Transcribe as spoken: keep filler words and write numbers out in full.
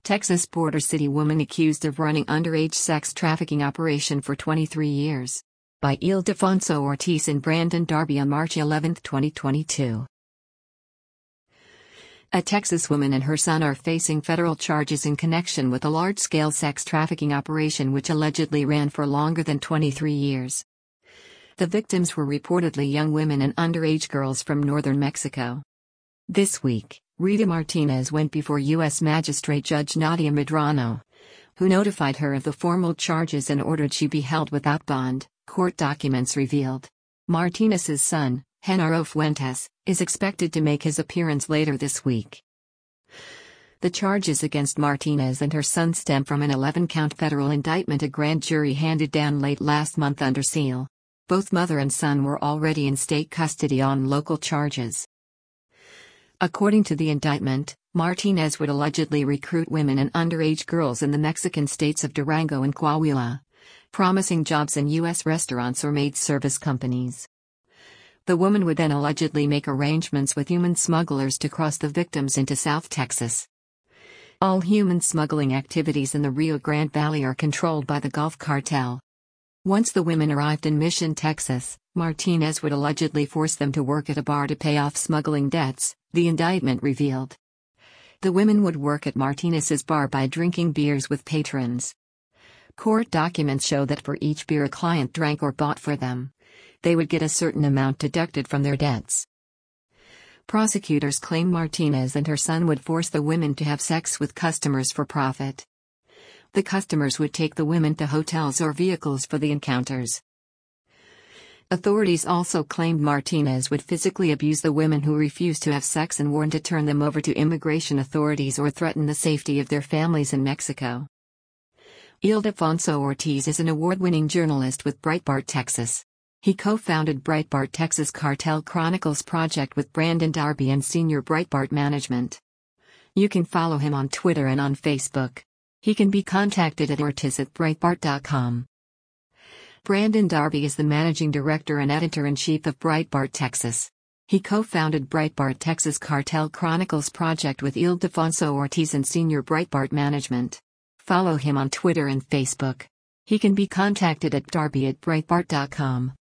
Texas border city woman accused of running underage sex trafficking operation for twenty-three years. By Ildefonso Ortiz and Brandon Darby on March eleventh, twenty twenty-two. A Texas woman and her son are facing federal charges in connection with a large-scale sex trafficking operation which allegedly ran for longer than twenty-three years. The victims were reportedly young women and underage girls from northern Mexico. This week, Rita Martinez went before U S Magistrate Judge Nadia Medrano, who notified her of the formal charges and ordered she be held without bond, court documents revealed. Martinez's son, Genaro Fuentes, is expected to make his appearance later this week. The charges against Martinez and her son stem from an eleven-count federal indictment a grand jury handed down late last month under seal. Both mother and son were already in state custody on local charges. According to the indictment, Martinez would allegedly recruit women and underage girls in the Mexican states of Durango and Coahuila, promising jobs in U S restaurants or maid service companies. The woman would then allegedly make arrangements with human smugglers to cross the victims into South Texas. All human smuggling activities in the Rio Grande Valley are controlled by the Gulf Cartel. Once the women arrived in Mission, Texas, Martinez would allegedly force them to work at a bar to pay off smuggling debts, the indictment revealed. The women would work at Martinez's bar by drinking beers with patrons. Court documents show that for each beer a client drank or bought for them, they would get a certain amount deducted from their debts. Prosecutors claim Martinez and her son would force the women to have sex with customers for profit. The customers would take the women to hotels or vehicles for the encounters. Authorities also claimed Martinez would physically abuse the women who refused to have sex and warn to turn them over to immigration authorities or threaten the safety of their families in Mexico. Ildefonso Ortiz is an award-winning journalist with Breitbart Texas. He co-founded Breitbart Texas Cartel Chronicles project with Brandon Darby and senior Breitbart management. You can follow him on Twitter and on Facebook. He can be contacted at ortiz at breitbart dot com. Brandon Darby is the managing director and editor-in-chief of Breitbart Texas. He co-founded Breitbart Texas Cartel Chronicles project with Ildefonso Ortiz and senior Breitbart management. Follow him on Twitter and Facebook. He can be contacted at darby at breitbart dot com.